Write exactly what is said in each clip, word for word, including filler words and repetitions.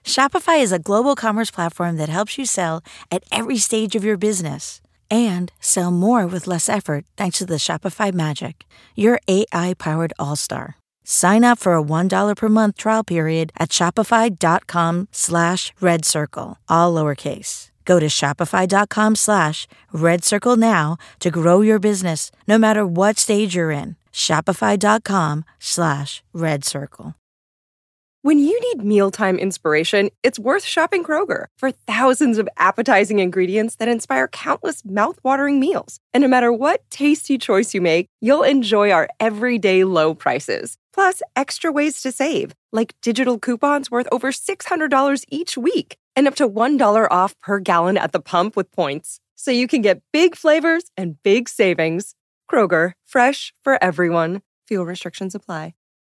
Shopify is a global commerce platform that helps you sell at every stage of your business and sell more with less effort thanks to the Shopify Magic, your A I-powered all-star. Sign up for a one dollar per month trial period at shopify.com slash red circle, all lowercase. Go to shopify.com slash red circle now to grow your business no matter what stage you're in. Shopify.com slash red circle. When you need mealtime inspiration, it's worth shopping Kroger for thousands of appetizing ingredients that inspire countless mouthwatering meals. And no matter what tasty choice you make, you'll enjoy our everyday low prices. Plus, extra ways to save, like digital coupons worth over six hundred dollars each week and up to one dollar off per gallon at the pump with points. So you can get big flavors and big savings. Kroger, fresh for everyone. Fuel restrictions apply.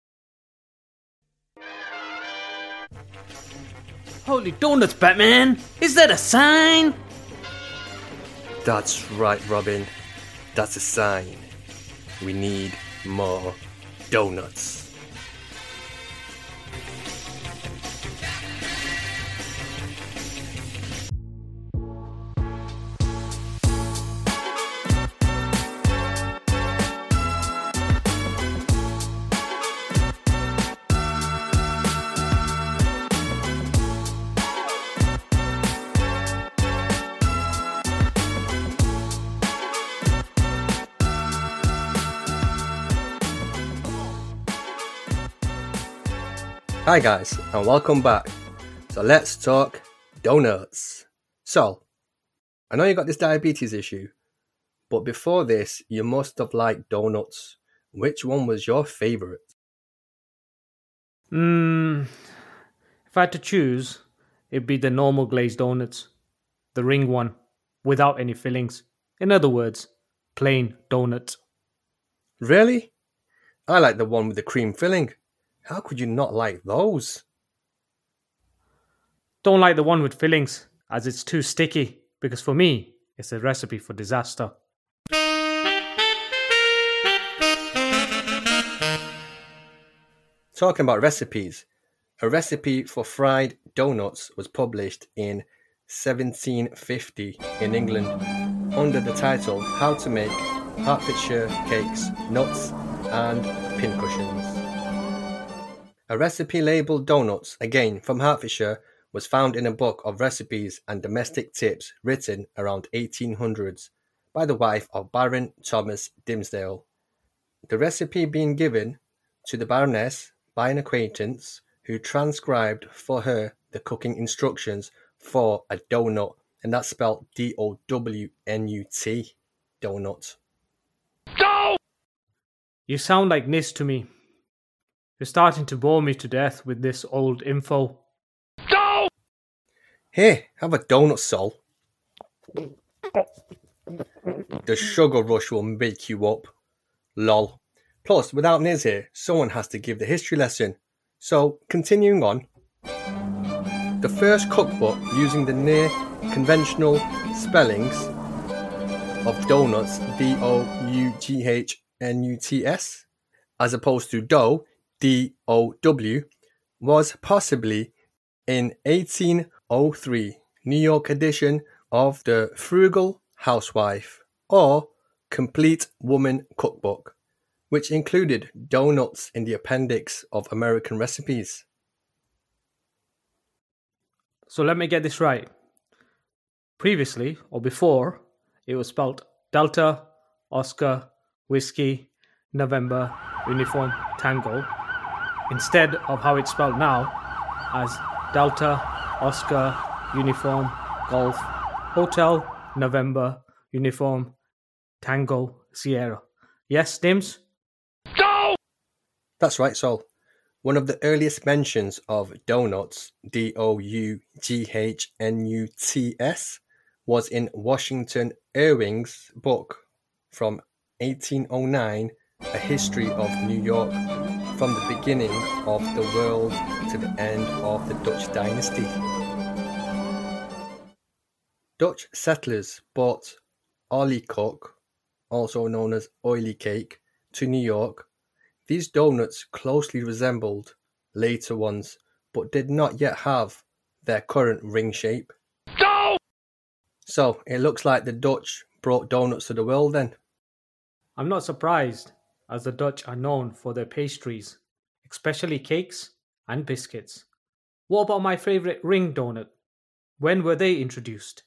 Holy donuts, Batman! Is that a sign? That's right, Robin. That's a sign. We need more donuts. Hi guys, and welcome back. So let's talk donuts. So, I know you got this diabetes issue, but before this, you must have liked donuts. Which one was your favourite? Hmm, if I had to choose, it'd be the normal glazed donuts. The ring one, without any fillings. In other words, plain donuts. Really? I like the one with the cream filling. How could you not like those? Don't like the one with fillings, as it's too sticky, because for me, it's a recipe for disaster. Talking about recipes, a recipe for fried donuts was published in seventeen fifty in England under the title How to Make Hertfordshire Cakes, Nuts and Pincushions. A recipe labelled donuts, again from Hertfordshire, was found in a book of recipes and domestic tips written around eighteen hundreds by the wife of Baron Thomas Dimsdale. The recipe being given to the Baroness by an acquaintance who transcribed for her the cooking instructions for a donut, and that's spelled D O W N U T, donut. Go! You sound like Nis to me. You're starting to bore me to death with this old info. Go! Here, have a donut, Sol. The sugar rush will make you up. Lol. Plus, without Niz here, someone has to give the history lesson. So, continuing on. The first cookbook using the near conventional spellings of donuts, D O U G H N U T S, as opposed to dough, D O W, was possibly in eighteen oh three New York edition of the Frugal Housewife or Complete Woman Cookbook, which included donuts in the appendix of American recipes. So let me get this right. Previously, or before, it was spelled Delta, Oscar, Whiskey, November, Uniform, Tango, instead of how it's spelled now as Delta, Oscar, Uniform, Golf, Hotel, November, Uniform, Tango, Sierra. Yes, Dims? Go! That's right, Sol. One of the earliest mentions of donuts, D O U G H N U T S, was in Washington Irving's book from eighteen oh nine, A History of New York, from the beginning of the world to the end of the Dutch dynasty. Dutch settlers brought olykoek, also known as oily cake, to New York. These donuts closely resembled later ones, but did not yet have their current ring shape. No! So, it looks like the Dutch brought donuts to the world then. I'm not surprised, as the Dutch are known for their pastries, especially cakes and biscuits. What about my favourite ring donut? When were they introduced?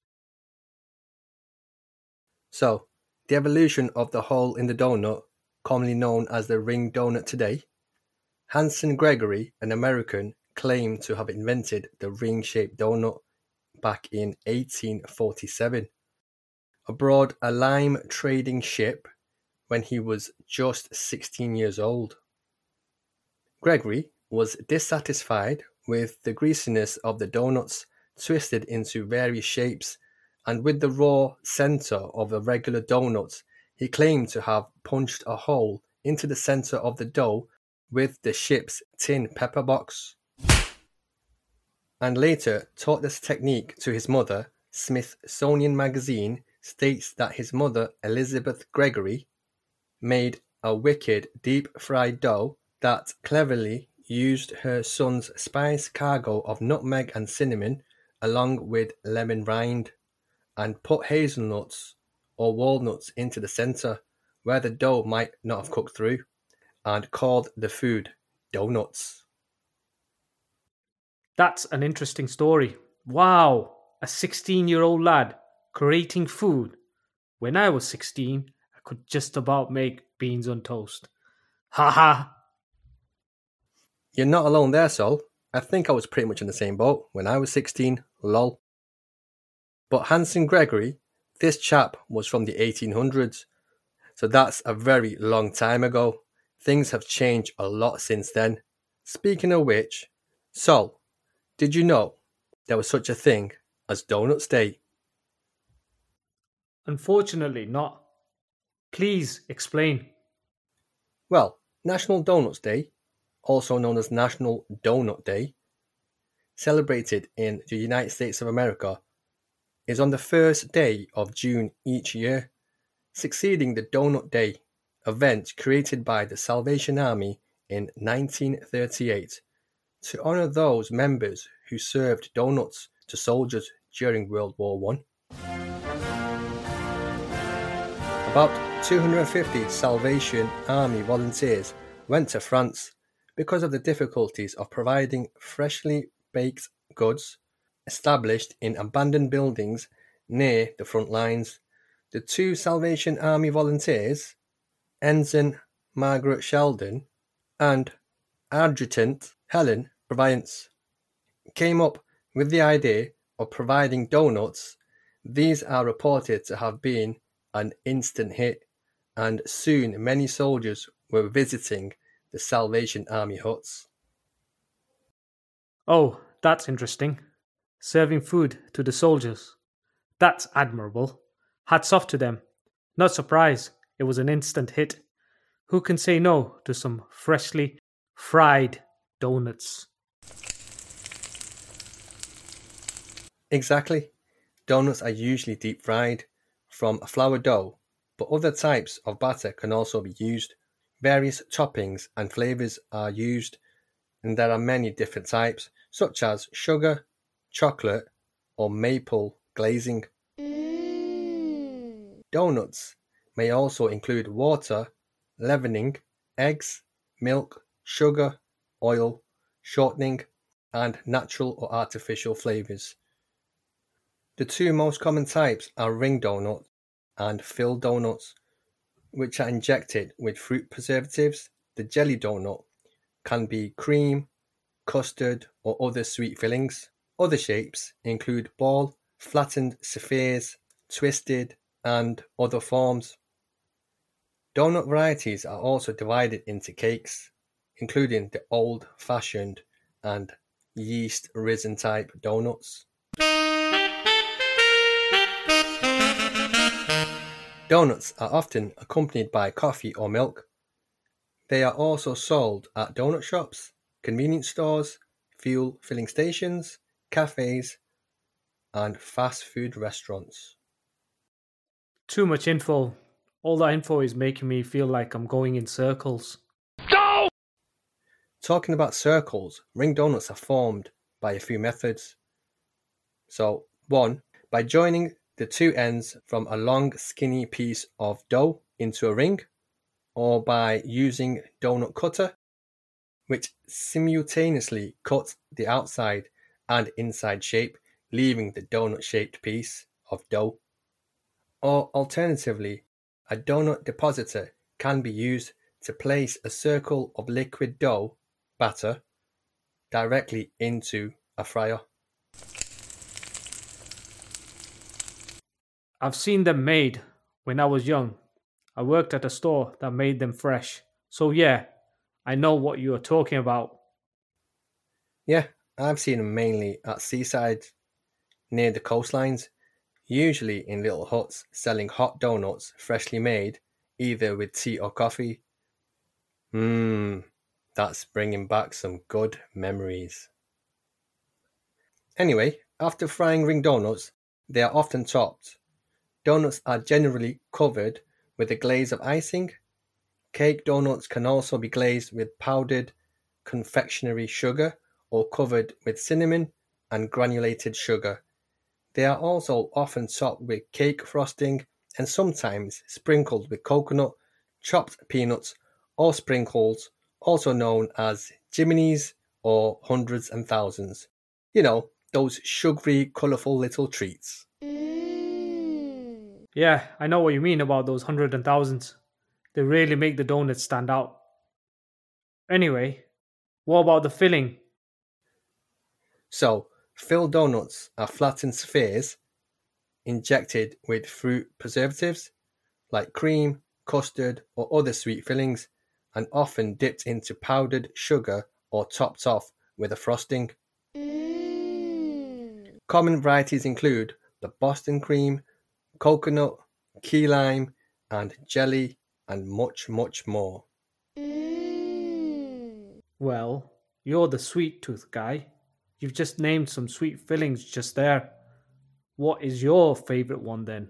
So, the evolution of the hole in the donut, commonly known as the ring donut today. Hanson Gregory, an American, claimed to have invented the ring-shaped donut back in eighteen forty-seven, aboard a lime trading ship when he was just sixteen years old. Gregory was dissatisfied with the greasiness of the donuts twisted into various shapes, and with the raw center of a regular donut, he claimed to have punched a hole into the center of the dough with the ship's tin pepper box, and later taught this technique to his mother. Smithsonian Magazine states that his mother, Elizabeth Gregory, made a wicked deep-fried dough that cleverly used her son's spice cargo of nutmeg and cinnamon along with lemon rind, and put hazelnuts or walnuts into the center where the dough might not have cooked through, and called the food donuts. That's an interesting story. Wow, a sixteen-year-old lad creating food. When I was sixteen, I could just about make beans on toast. Ha ha! You're not alone there, Sol. I think I was pretty much in the same boat when I was sixteen, lol. But Hanson Gregory, this chap was from the eighteen hundreds, so that's a very long time ago. Things have changed a lot since then. Speaking of which, Sol, did you know there was such a thing as Donuts Day? Unfortunately not. Please explain. Well, National Donuts Day, also known as National Donut Day, celebrated in the United States of America, is on the first day of June each year, succeeding the Donut Day event created by the Salvation Army in nineteen thirty-eight to honor those members who served donuts to soldiers during World War One. About two hundred fifty Salvation Army volunteers went to France because of the difficulties of providing freshly baked goods established in abandoned buildings near the front lines. The two Salvation Army volunteers, Ensign Margaret Sheldon and Adjutant Helen Proviance, came up with the idea of providing donuts. These are reported to have been an instant hit, and soon many soldiers were visiting the Salvation Army huts. Oh, that's interesting. Serving food to the soldiers. That's admirable. Hats off to them. Not surprised it was an instant hit. Who can say no to some freshly fried donuts? Exactly. Donuts are usually deep fried from a flour dough, but other types of batter can also be used. Various toppings and flavors are used, and there are many different types, such as sugar, chocolate, or maple glazing. Mm. Donuts may also include water, leavening, eggs, milk, sugar, oil, shortening, and natural or artificial flavors. The two most common types are ring donut and filled donuts, which are injected with fruit preservatives. The jelly donut can be cream, custard, or other sweet fillings. Other shapes include ball, flattened spheres, twisted, and other forms. Donut varieties are also divided into cakes, including the old-fashioned and yeast-risen type donuts. Donuts are often accompanied by coffee or milk. They are also sold at donut shops, convenience stores, fuel filling stations, cafes, and fast food restaurants. Too much info. All that info is making me feel like I'm going in circles. Talking about circles, ring donuts are formed by a few methods. So, one, by joining the two ends from a long skinny piece of dough into a ring, or by using donut cutter, which simultaneously cuts the outside and inside shape, leaving the donut-shaped piece of dough. Or alternatively, a donut depositor can be used to place a circle of liquid dough batter directly into a fryer. I've seen them made when I was young. I worked at a store that made them fresh. So yeah, I know what you are talking about. Yeah, I've seen them mainly at seasides, near the coastlines, usually in little huts selling hot donuts freshly made, either with tea or coffee. Mmm, that's bringing back some good memories. Anyway, after frying ring donuts, they are often topped. Donuts are generally covered with a glaze of icing. Cake donuts can also be glazed with powdered confectionery sugar or covered with cinnamon and granulated sugar. They are also often topped with cake frosting and sometimes sprinkled with coconut, chopped peanuts, or sprinkles, also known as jimimies or hundreds and thousands. You know, those sugary, colourful little treats. Yeah, I know what you mean about those hundreds and thousands. They really make the donuts stand out. Anyway, what about the filling? So, filled donuts are flattened spheres injected with fruit preservatives like cream, custard, or other sweet fillings, and often dipped into powdered sugar or topped off with a frosting. Mm. Common varieties include the Boston cream, coconut, key lime, and jelly, and much, much more. Mm. Well, you're the sweet tooth guy. You've just named some sweet fillings just there. What is your favourite one then?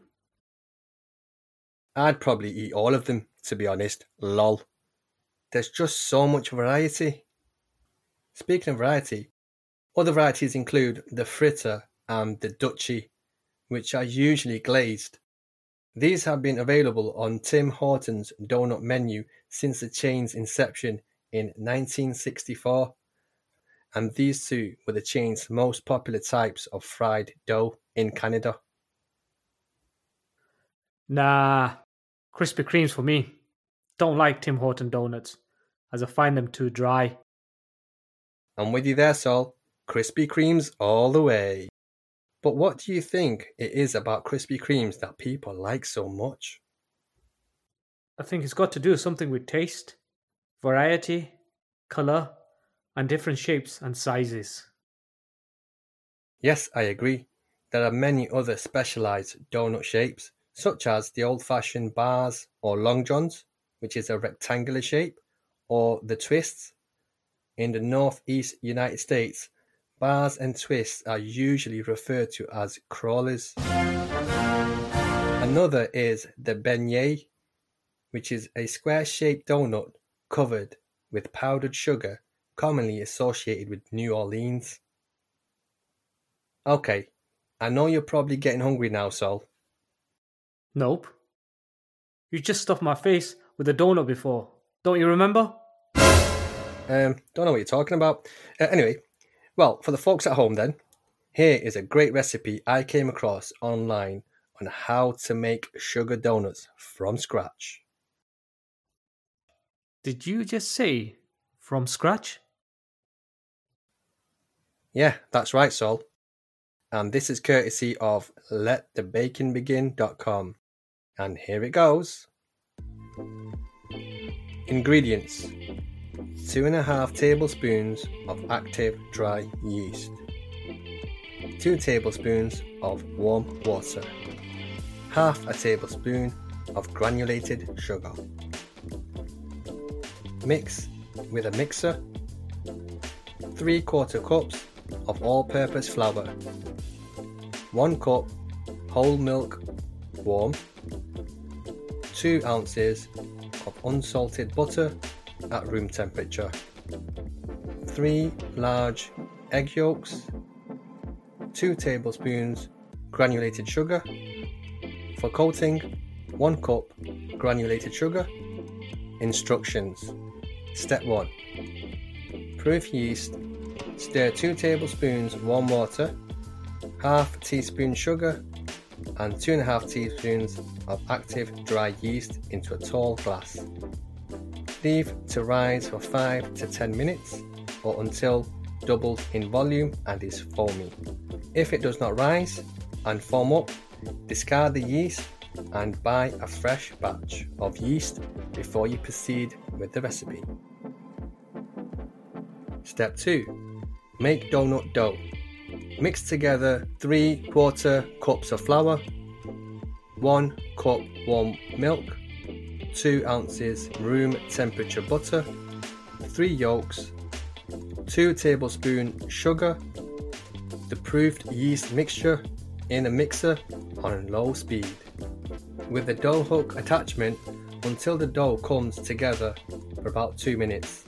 I'd probably eat all of them, to be honest. Lol. There's just so much variety. Speaking of variety, other varieties include the fritter and the Dutchie, which are usually glazed. These have been available on Tim Hortons donut menu since the chain's inception in nineteen sixty-four, and these two were the chain's most popular types of fried dough in Canada. Nah, Krispy Kremes for me. Don't like Tim Horton donuts, as I find them too dry. I'm with you there, Sol. Krispy Kremes all the way. But what do you think it is about Krispy Kremes that people like so much? I think it's got to do something with taste, variety, colour, and different shapes and sizes. Yes, I agree. There are many other specialised donut shapes, such as the old-fashioned bars or long johns, which is a rectangular shape, or the twists. In the northeast United States, bars and twists are usually referred to as crawlers. Another is the beignet, which is a square-shaped donut covered with powdered sugar, commonly associated with New Orleans. Okay, I know you're probably getting hungry now, Sol. Nope. You just stuffed my face with a donut before. Don't you remember? Um, don't know what you're talking about. Uh, anyway, well, for the folks at home then, here is a great recipe I came across online on how to make sugar donuts from scratch. Did you just say from scratch? Yeah, that's right, Sol. And this is courtesy of let the bacon begin dot com. And here it goes. Ingredients: two and a half tablespoons of active dry yeast, two tablespoons of warm water, half a tablespoon of granulated sugar. Mix with a mixer. Three quarter cups of all-purpose flour, one cup whole milk warm, two ounces of unsalted butter at room temperature, three large egg yolks, two tablespoons granulated sugar. For coating, one cup granulated sugar. Instructions. Step one. Proof yeast. Stir two tablespoons warm water, half teaspoon sugar, and two and a half teaspoons of active dry yeast into a tall glass. Leave to rise for five to ten minutes or until doubled in volume and is foamy. If it does not rise and foam up, discard the yeast and buy a fresh batch of yeast before you proceed with the recipe. Step two. Make donut dough. Mix together three quarter cups of flour, one cup warm milk, two ounces room temperature butter, three yolks, two tablespoons sugar, the proofed yeast mixture in a mixer on low speed, with the dough hook attachment until the dough comes together for about two minutes.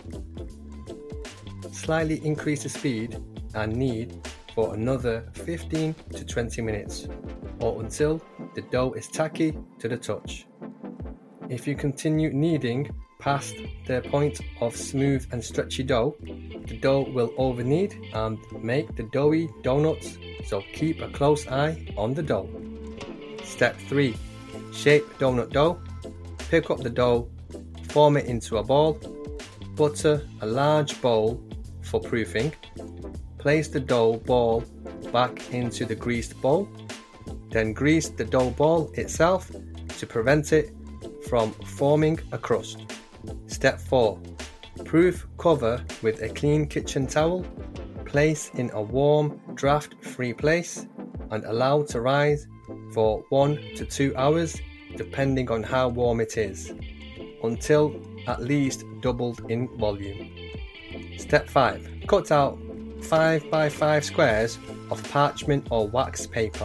Slightly increase the speed and knead for another fifteen to twenty minutes or until the dough is tacky to the touch. If you continue kneading past the point of smooth and stretchy dough, the dough will over knead and make the doughy donuts, so keep a close eye on the dough. Step three. Shape donut dough. Pick up the dough, form it into a ball, butter a large bowl for proofing, place the dough ball back into the greased bowl, then grease the dough ball itself to prevent it from forming a crust. Step four. Proof cover with a clean kitchen towel, place in a warm, draft-free place and allow to rise for one to two hours depending on how warm it is, until at least doubled in volume. Step five. Cut out five by five squares of parchment or wax paper.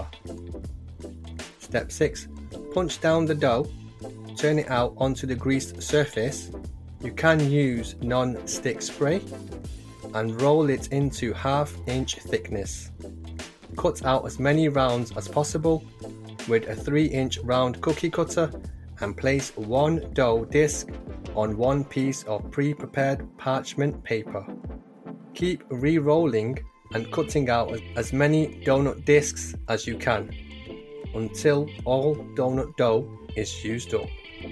Step six. Punch down the dough, turn it out onto the greased surface. You can use non-stick spray and roll it into half inch thickness. Cut out as many rounds as possible with a three inch round cookie cutter and place one dough disc on one piece of pre-prepared parchment paper. Keep re-rolling and cutting out as many donut discs as you can until all donut dough is used up.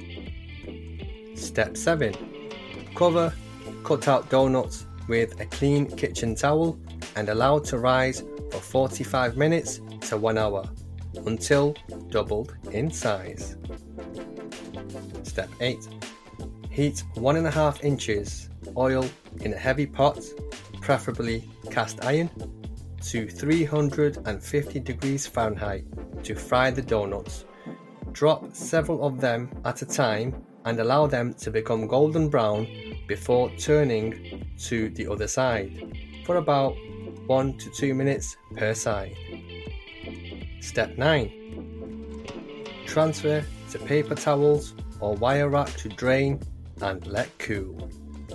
Step seven. Cover cut out donuts with a clean kitchen towel and allow to rise for forty-five minutes to one hour until doubled in size. Step eight. Heat one and a half inches oil in a heavy pot, preferably cast iron, to three hundred fifty degrees Fahrenheit to fry the donuts. Drop several of them at a time and allow them to become golden brown before turning to the other side for about one to two minutes per side. Step nine. Transfer to paper towels or wire rack to drain and let cool.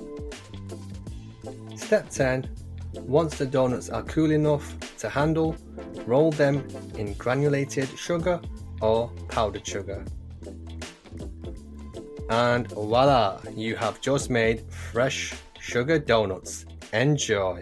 Step ten. Once the donuts are cool enough to handle, roll them in granulated sugar or powdered sugar. And voila, you have just made fresh sugar donuts. Enjoy!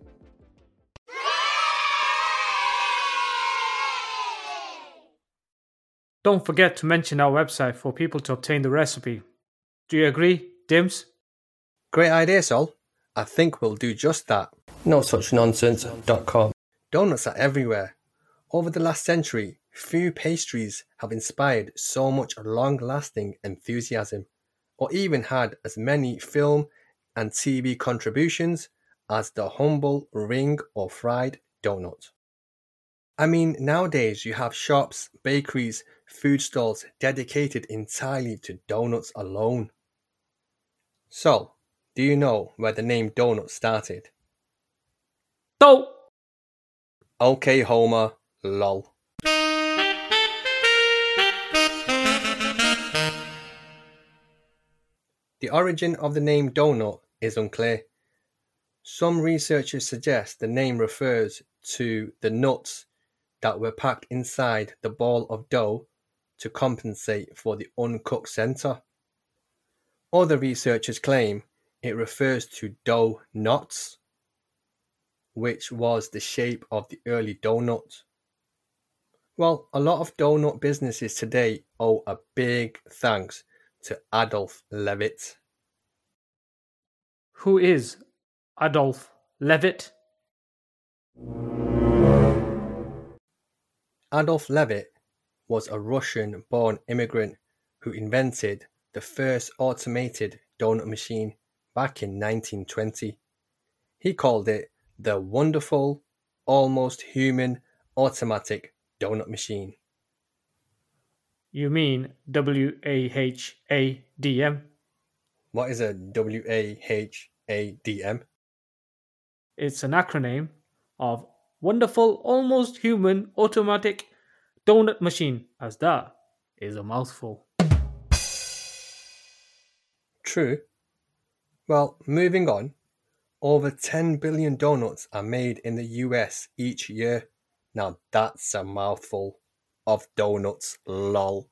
Don't forget to mention our website for people to obtain the recipe. Do you agree, Dims? Great idea, Sol. I think we'll do just that. no such nonsense dot com. Donuts are everywhere. Over the last century, few pastries have inspired so much long-lasting enthusiasm, or even had as many film and T V contributions as the humble ring or fried donut. I mean, nowadays you have shops, bakeries, food stalls dedicated entirely to donuts alone. So, do you know where the name donut started? No! Okay, Homer, lol. The origin of the name donut is unclear. Some researchers suggest the name refers to the nuts that were packed inside the ball of dough to compensate for the uncooked center. Other researchers claim it refers to dough knots, which was the shape of the early donut. Well, a lot of donut businesses today owe a big thanks to Adolf Levitt. Who is Adolf Levitt? Adolf Levitt was a Russian-born immigrant who invented the first automated donut machine back in nineteen twenty. He called it the wonderful, almost human automatic donut machine. You mean W A H A D M? What is a W A H A D M? It's an acronym of Wonderful Almost Human Automatic Donut Machine, as that is a mouthful. True. Well, moving on, over ten billion donuts are made in the U S each year. Now that's a mouthful of donuts, lol.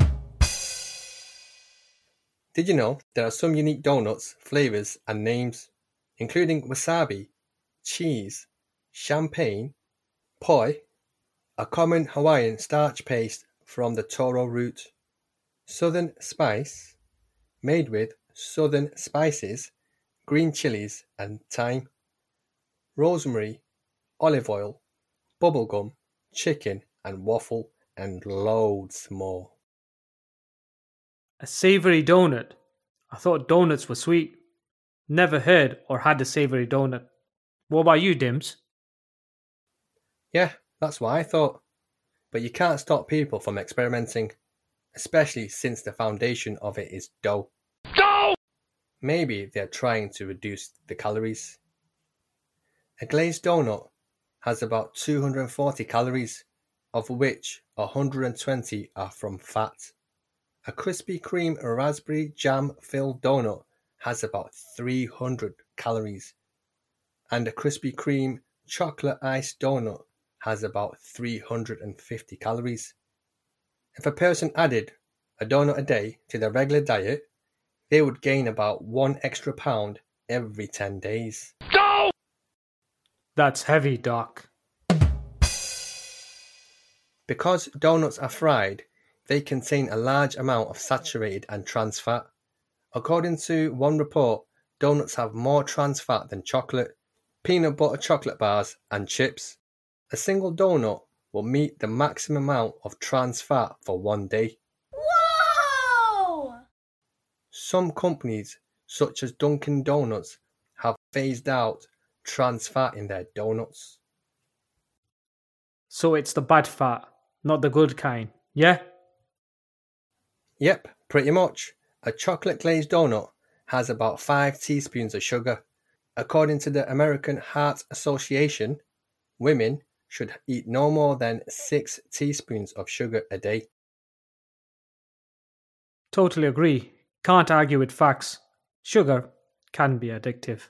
Did you know there are some unique donuts, flavors and names, including wasabi, cheese, champagne, poi, a common Hawaiian starch paste from the taro root, southern spice, made with southern spices, green chilies and thyme, rosemary, olive oil, bubblegum, chicken and waffle, and loads more. A savoury donut. I thought donuts were sweet. Never heard or had a savoury donut. What about you, Dims? Yeah, that's what I thought. But you can't stop people from experimenting, especially since the foundation of it is dough. Dough! Maybe they're trying to reduce the calories. A glazed donut has about two hundred forty calories, of which one hundred twenty are from fat. A Krispy Kreme raspberry jam filled donut has about three hundred calories, and a Krispy Kreme chocolate iced donut has about three hundred fifty calories. If a person added a donut a day to their regular diet, they would gain about one extra pound every ten days. No! That's heavy, Doc. Because donuts are fried, they contain a large amount of saturated and trans fat. According to one report, donuts have more trans fat than chocolate, peanut butter chocolate bars, and chips. A single donut will meet the maximum amount of trans fat for one day. Whoa! Some companies, such as Dunkin' Donuts, have phased out trans fat in their donuts. So it's the bad fat, not the good kind, yeah? Yep, pretty much. A chocolate glazed donut has about five teaspoons of sugar. According to the American Heart Association, women should eat no more than six teaspoons of sugar a day. Totally agree. Can't argue with facts. Sugar can be addictive.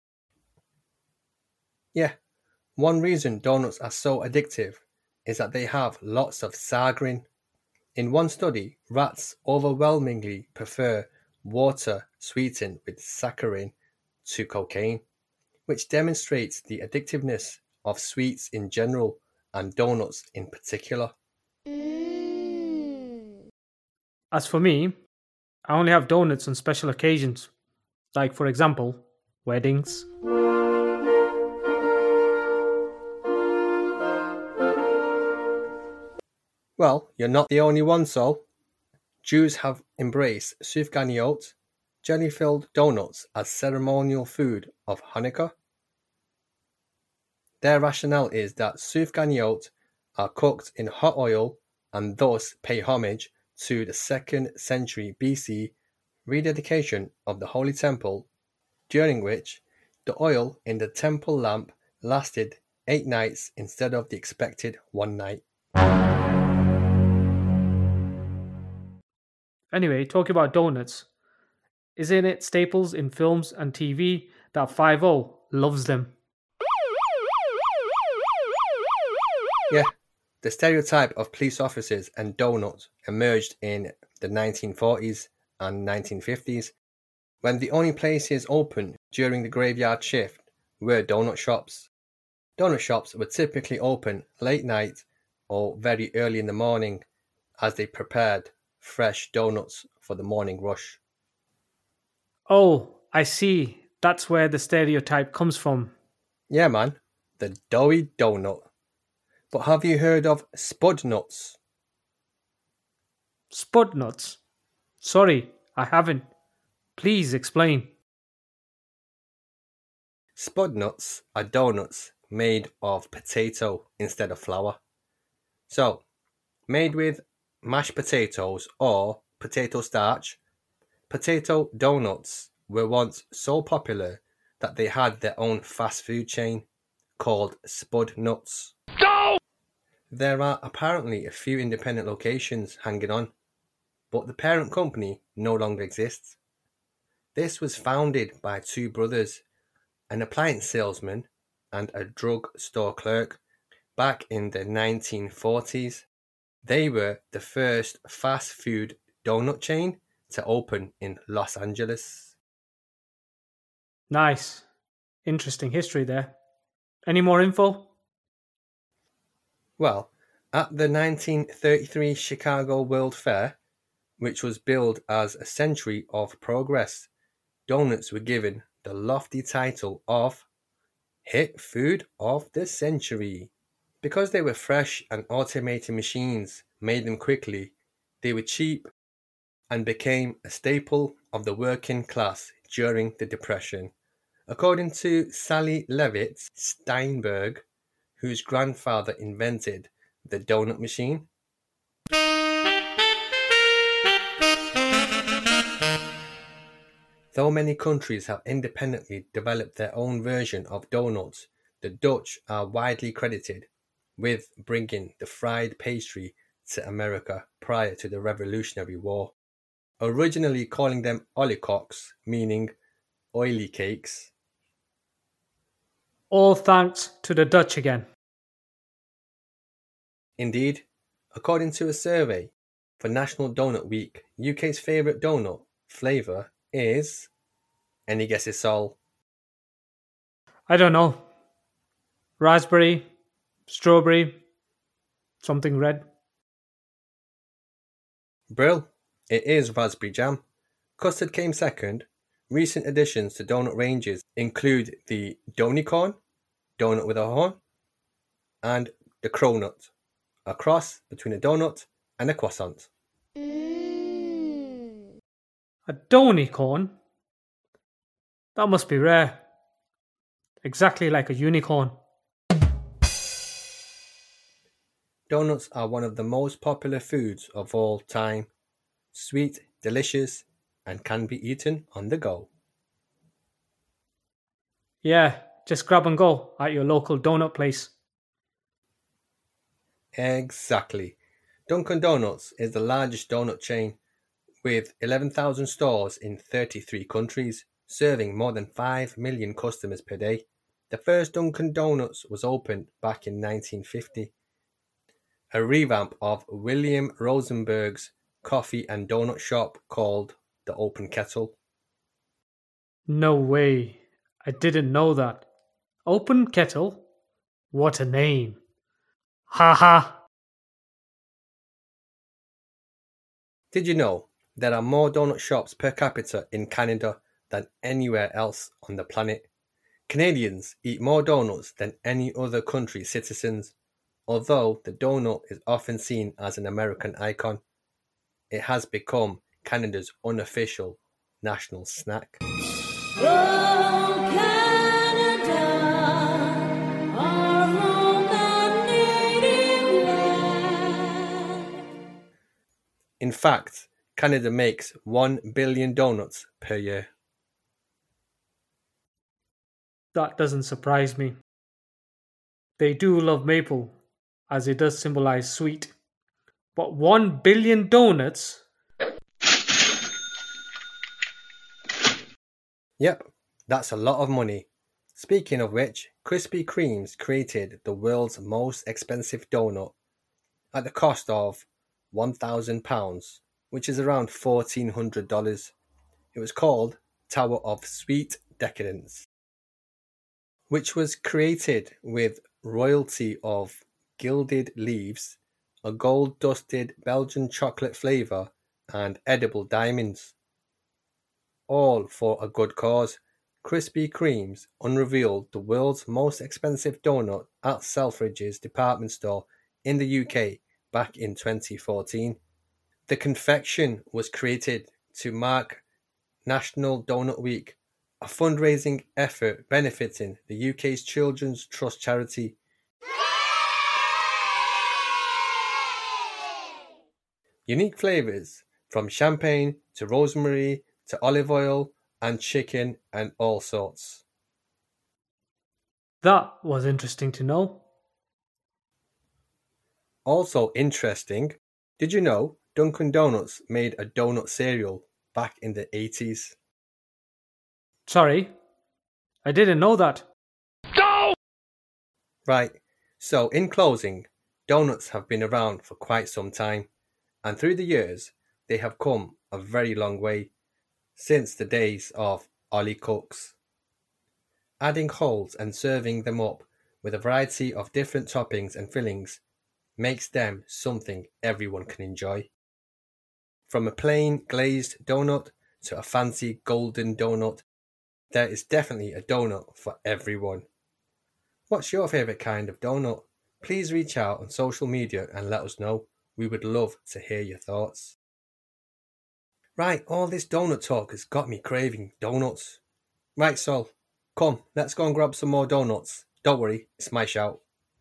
Yeah, one reason donuts are so addictive is that they have lots of saccharin. In one study, rats overwhelmingly prefer water sweetened with saccharin to cocaine, which demonstrates the addictiveness of sweets in general and donuts in particular. Mm. As for me, I only have donuts on special occasions, like for example, weddings. Well, you're not the only one, Sol. Jews have embraced sufganiyot, jelly-filled donuts, as ceremonial food of Hanukkah. Their rationale is that sufganiyot are cooked in hot oil and thus pay homage to the second century B C rededication of the Holy Temple, during which the oil in the temple lamp lasted eight nights instead of the expected one night. Anyway, talking about donuts, isn't it staples in films and T V that five oh loves them. Yeah, the stereotype of police officers and donuts emerged in the nineteen forties and nineteen fifties, when the only places open during the graveyard shift were donut shops. Donut shops were typically open late night or very early in the morning as they prepared fresh donuts for the morning rush. Oh, I see. That's where the stereotype comes from. Yeah, man, the doughy donut. But have you heard of spud nuts? Spud nuts? Sorry, I haven't. Please explain. Spud nuts are donuts made of potato instead of flour. So, made with mashed potatoes or potato starch, potato donuts were once so popular that they had their own fast food chain called Spud Nuts. No! There are apparently a few independent locations hanging on, but the parent company no longer exists. This was founded by two brothers, an appliance salesman and a drug store clerk, back in the nineteen forties. They were the first fast food donut chain to open in Los Angeles. Nice. Interesting history there. Any more info? Well, at the nineteen thirty-three Chicago World Fair, which was billed as a century of progress, donuts were given the lofty title of Hit Food of the Century. Because they were fresh and automated machines made them quickly, they were cheap and became a staple of the working class during the Depression. According to Sally Levitt Steinberg, whose grandfather invented the donut machine, though many countries have independently developed their own version of donuts, the Dutch are widely credited with bringing the fried pastry to America prior to the Revolutionary War, originally calling them olykoeks, meaning oily cakes. All thanks to the Dutch again. Indeed, according to a survey for National Donut Week, U K's favourite donut flavour is... Any guesses, Sol? I don't know. Raspberry, strawberry, something red. Brill, it is raspberry jam. Custard came second. Recent additions to donut ranges include the Donicorn, donut with a horn, and the Cronut, a cross between a donut and a croissant. Mm. A Donicorn? That must be rare. Exactly like a unicorn. Donuts are one of the most popular foods of all time. Sweet, delicious, and can be eaten on the go. Yeah, just grab and go at your local donut place. Exactly. Dunkin' Donuts is the largest donut chain with eleven thousand stores in thirty-three countries, serving more than five million customers per day. The first Dunkin' Donuts was opened back in nineteen fifty. A revamp of William Rosenberg's coffee and donut shop called the Open Kettle. No way. I didn't know that. Open Kettle? What a name. Ha ha. Did you know there are more donut shops per capita in Canada than anywhere else on the planet? Canadians eat more donuts than any other country's citizens. Although the donut is often seen as an American icon, it has become Canada's unofficial national snack. Oh, Canada, our home and native land. In fact, Canada makes one billion donuts per year. That doesn't surprise me. They do love maple, as it does symbolize sweet. But one billion donuts? Yep, that's a lot of money. Speaking of which, Krispy Kreme's created the world's most expensive donut at the cost of one thousand pounds, which is around fourteen hundred dollars. It was called Tower of Sweet Decadence, which was created with royalty of gilded leaves, a gold-dusted Belgian chocolate flavour, and edible diamonds. All for a good cause. Krispy Kreme's unrevealed the world's most expensive donut at Selfridges department store in the U K back in twenty fourteen. The confection was created to mark National Donut Week, a fundraising effort benefiting the U K's Children's Trust charity. Unique flavours from champagne to rosemary to olive oil and chicken and all sorts. That was interesting to know. Also interesting, did you know Dunkin' Donuts made a donut cereal back in the eighties? Sorry, I didn't know that. No! Right, so in closing, donuts have been around for quite some time, and through the years, they have come a very long way, since the days of Ollie Cooks. Adding holes and serving them up with a variety of different toppings and fillings makes them something everyone can enjoy. From a plain glazed donut to a fancy golden donut, there is definitely a donut for everyone. What's your favourite kind of donut? Please reach out on social media and let us know. We would love to hear your thoughts. Right, all this donut talk has got me craving donuts. Right, Sol, come, let's go and grab some more donuts. Don't worry, it's my shout.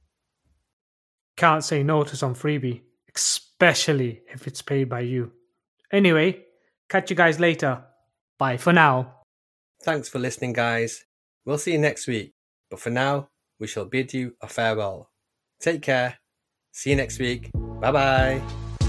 Can't say no to some freebie, especially if it's paid by you. Anyway, catch you guys later. Bye for now. Thanks for listening, guys. We'll see you next week, but for now, we shall bid you a farewell. Take care. See you next week. Bye-bye.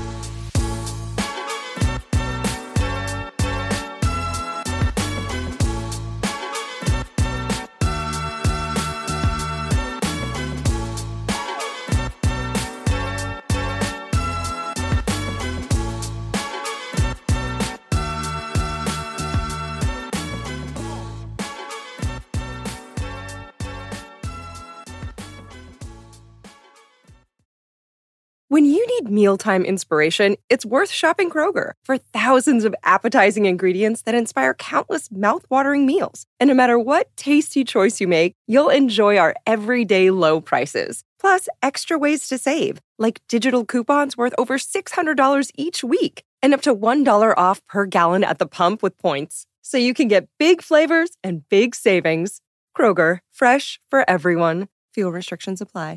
When you need mealtime inspiration, it's worth shopping Kroger for thousands of appetizing ingredients that inspire countless mouth-watering meals. And no matter what tasty choice you make, you'll enjoy our everyday low prices. Plus, extra ways to save, like digital coupons worth over six hundred dollars each week and up to one dollar off per gallon at the pump with points. So you can get big flavors and big savings. Kroger, fresh for everyone. Fuel restrictions apply.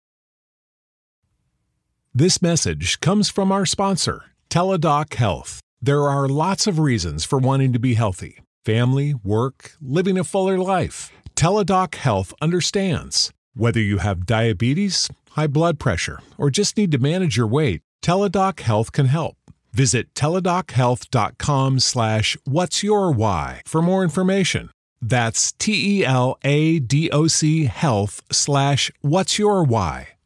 This message comes from our sponsor, Teladoc Health. There are lots of reasons for wanting to be healthy. Family, work, living a fuller life. Teladoc Health understands. Whether you have diabetes, high blood pressure, or just need to manage your weight, Teladoc Health can help. Visit teladochealth.com slash what's your why for more information. That's T E L A D O C health slash what's your why.